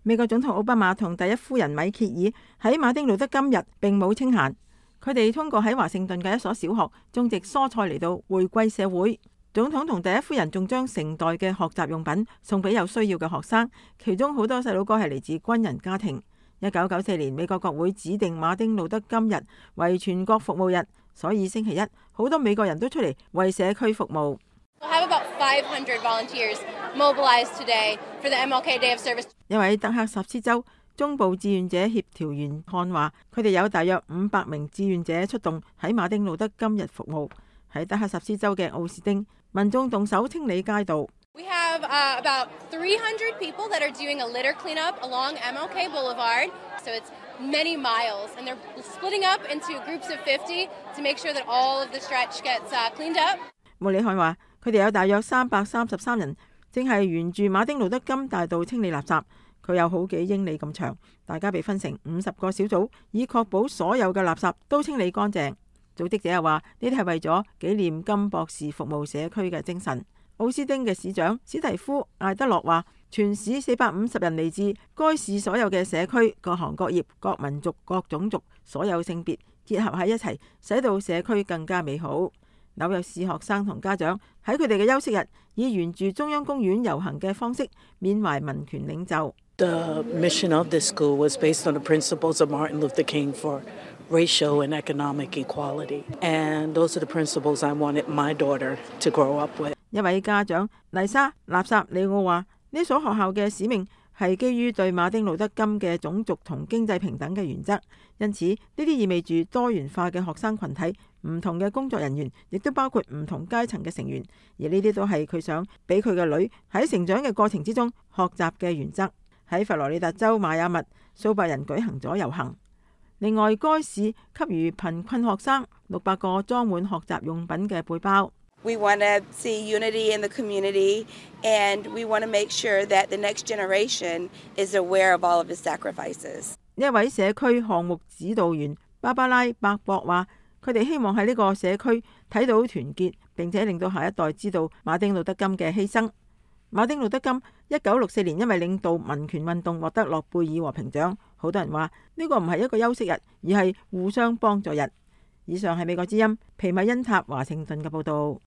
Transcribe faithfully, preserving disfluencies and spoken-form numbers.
美國總統奧巴馬同第一夫人米歇爾喺馬丁路德金日並冇清閒，佢哋通過喺華盛頓嘅一所小學種植蔬菜嚟到回饋社會。總統同第一夫人仲將成袋嘅學習用品送俾有需要嘅學生，其中好多細佬哥係嚟自軍人家庭。一九九四年美國國會指定馬丁路德金日為全國服務日，所以星期一好多美國人都出嚟為社區服務。一位德克薩斯州中部志願者協調員漢話，佢哋有大約五百名志願者出動喺馬丁路德金日服務。喺德克薩斯州嘅奧斯丁，民眾動手清理街道。 We have uh, about three hundred people that are doing a litter cleanup along M L K Boulevard. So it's many miles, and they're splitting up into groups of fifty to make sure that all of the stretch gets uh, cleaned up. 莫里漢話，佢哋有大約三百三十三人，正係沿住馬丁路德金大道清理垃圾。佢有好幾英里咁長，大家被分成五十個小組，以確保所有嘅垃圾都清理乾淨。組織者又話，呢啲係為咗紀念金博士服務社區嘅精神。奧斯丁嘅市長史提夫艾德洛話，全市四百五十人嚟自該市所有嘅社區，各行各業、各民族、各種族、所有性別結合喺一齊，使到社區更加美好。紐約市學生同家長喺佢哋嘅休息日，以沿住中央公園遊行嘅方式緬懷民權領袖。 The mission of this school was based on the principles of Martin Luther King for racial and economic equality, and those are the principles I wanted my daughter to grow up with. 一位家長麗莎納薩里奧話：呢所學校嘅使命係基於對馬丁路德金嘅種族同經濟平等嘅原則，因此呢啲意味住多元化嘅學生群體、唔同嘅工作人員，亦都包括唔同階層嘅成員，而呢啲都係佢想俾佢嘅女喺成長嘅過程之中學習嘅原則。喺佛羅里達州邁阿密，數百人舉行咗遊行。另外，該市給予貧困學生六百個裝滿學習用品嘅背包。 We want to see unity in the community, and we want to make sure that the next generation is aware of all of the sacrifices. 一位社區項目指導員芭芭拉伯博話，佢哋希望喺呢個社區睇到團結，並且令到下一代知道馬丁路德金嘅犧牲。馬丁路德金一九六四年因為領導民權運動獲得諾貝爾和平獎，好多人話呢個唔係一個休息日，而係互相幫助日。以上係美國之音皮米恩塔華盛頓嘅報導。